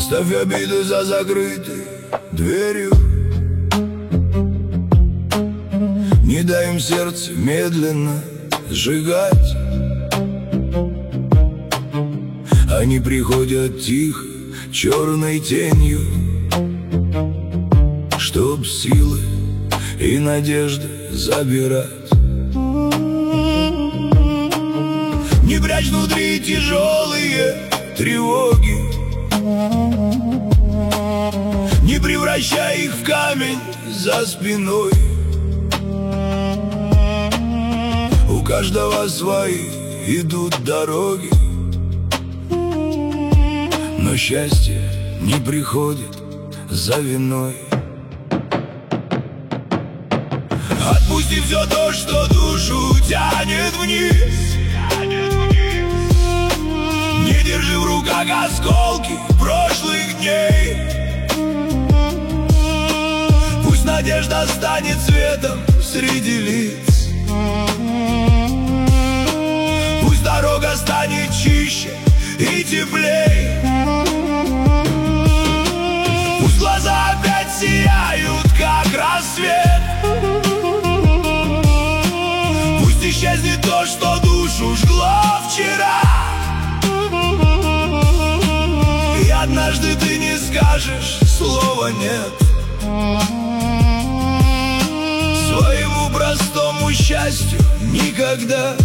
Оставь обиды за закрытой дверью. Не дай им сердце медленно сжигать. Они приходят тихо, черной тенью, чтоб силы и надежды забирать. Не прячь внутри тяжелые тревоги, не превращай их в камень за спиной. У каждого свои идут дороги, но счастье не приходит за виной. Отпусти все то, что душу тянет вниз. Не держи в руках осколки прошлых дней. Пусть надежда станет светом среди лиц. Пусть дорога станет чище и теплей. Пусть глаза опять сияют, как рассвет. Пусть исчезнет то, что душу жгло вчера. И однажды ты не скажешь слова «нет». Своему простому счастью никогда.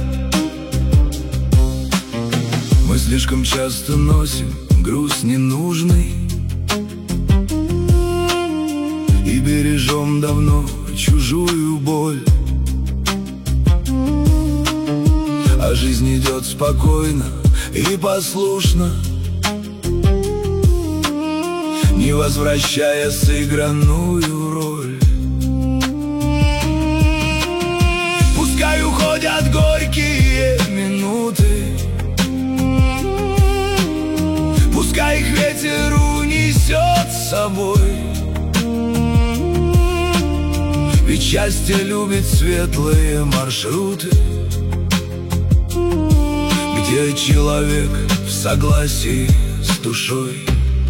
Мы слишком часто носим груз ненужный и бережем давно чужую боль. А жизнь идет спокойно и послушно, не возвращая сыгранную роль. Пускай уходят горькие минуты, пускай их ветер унесет с собой. Ведь счастье любит светлые маршруты, где человек в согласии с душой.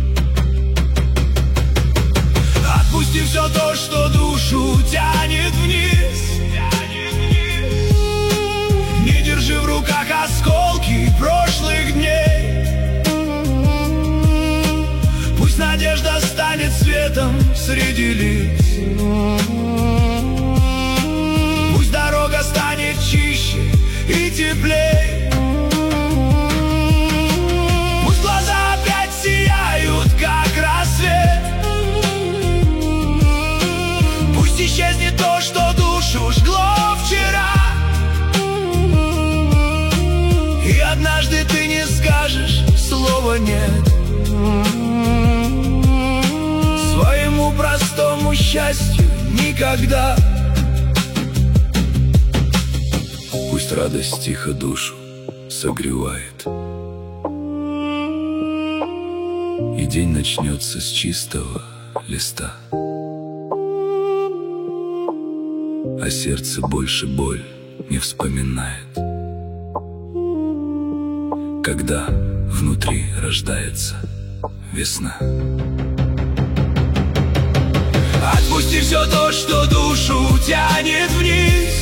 Отпусти все то, что душу тянет вниз. Не держи в руках осколки прошлых дней. Пусть надежда станет светом среди лиц. Пусть дорога станет чище и теплей. Пусть глаза опять сияют, как рассвет. Пусть исчезнет то, что душу жгло вчера. И однажды ты не скажешь слова «нет». Своему простому счастью никогда. Пусть радость тихо душу согревает, и день начнется с чистого листа. А сердце больше боль не вспоминает, когда внутри рождается весна. Отпусти все то, что душу тянет вниз.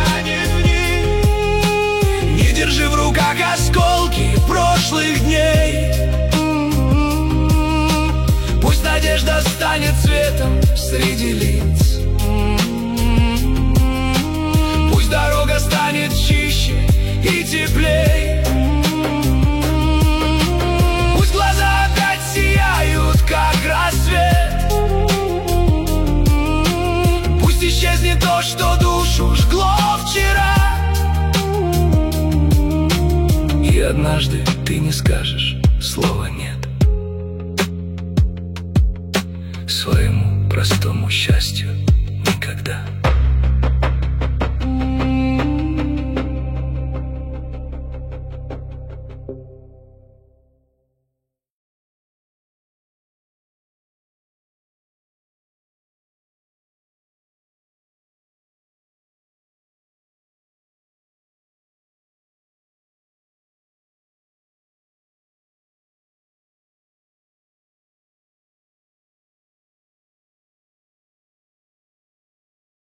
Не держи в руках осколки прошлых дней. Пусть надежда станет светом среди лиц. Пусть дорога станет чище и теплей. Пусть глаза опять сияют, как рассвет. Пусть исчезнет то, что душу жгло вчера. И однажды ты не скажешь слова «нет». Своему простому счастью никогда.